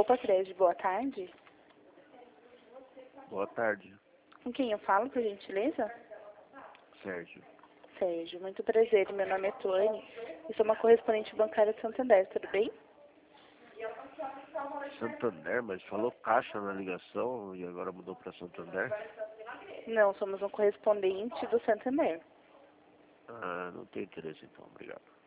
Copa Cred, boa tarde. Boa tarde, Com quem eu falo, por gentileza? Sérgio. Sérgio, muito prazer. Meu nome é Tuane e sou uma correspondente bancária de Santander, tudo bem? Santander, mas falou Caixa na ligação e agora mudou para Santander? Não, somos um correspondente do Santander. Ah, não tem interesse então, obrigado.